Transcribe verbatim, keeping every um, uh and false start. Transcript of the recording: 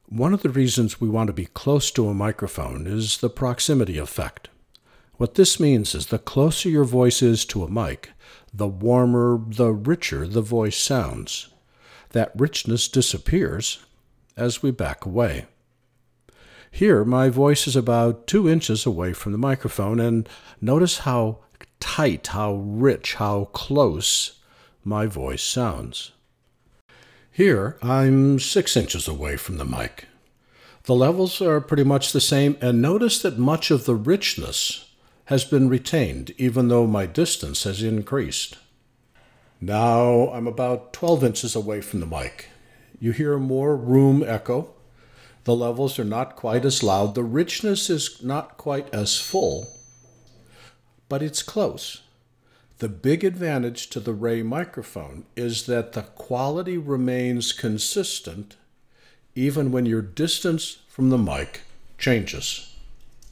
One of the reasons we want to be close to a microphone is the proximity effect. What this means is the closer your voice is to a mic, the warmer, the richer the voice sounds. That richness disappears as we back away. Here, my voice is about two inches away from the microphone, and notice how tight, how rich, how close my voice sounds. Here, I'm six inches away from the mic. The levels are pretty much the same, and notice that much of the richness has been retained, even though my distance has increased. Now I'm about twelve inches away from the mic. You hear more room echo. The levels are not quite as loud. The richness is not quite as full, but it's close. The big advantage to the Ray microphone is that the quality remains consistent even when your distance from the mic changes.